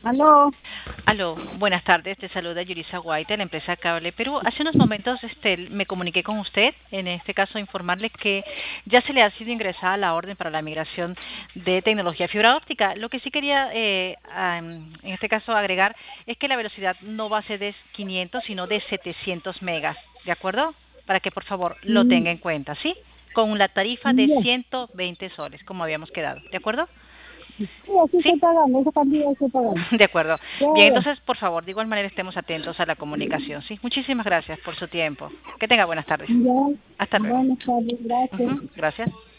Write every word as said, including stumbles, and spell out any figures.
Aló. Aló, buenas tardes, te saluda Yurisa Guaita, de la empresa Cable Perú. Hace unos momentos este, me comuniqué con usted, en este caso informarle que ya se le ha sido ingresada la orden para la migración de tecnología fibra óptica. Lo que sí quería, eh, am, en este caso, agregar es que la velocidad no va a ser de quinientos, sino de setecientos megas, ¿de acuerdo? Para que por favor lo Mm, tenga en cuenta, ¿sí? Con la tarifa de ya. ciento veinte soles, como habíamos quedado, ¿de acuerdo? Sí, así ¿Sí? estoy pagando, esa cantidad estoy pagando. De acuerdo. Ya, Bien, ya. entonces, por favor, de igual manera estemos atentos a la comunicación. Sí, muchísimas gracias por su tiempo. Que tenga buenas tardes. Ya. Hasta luego. Buenas tardes, gracias. Ujú, gracias.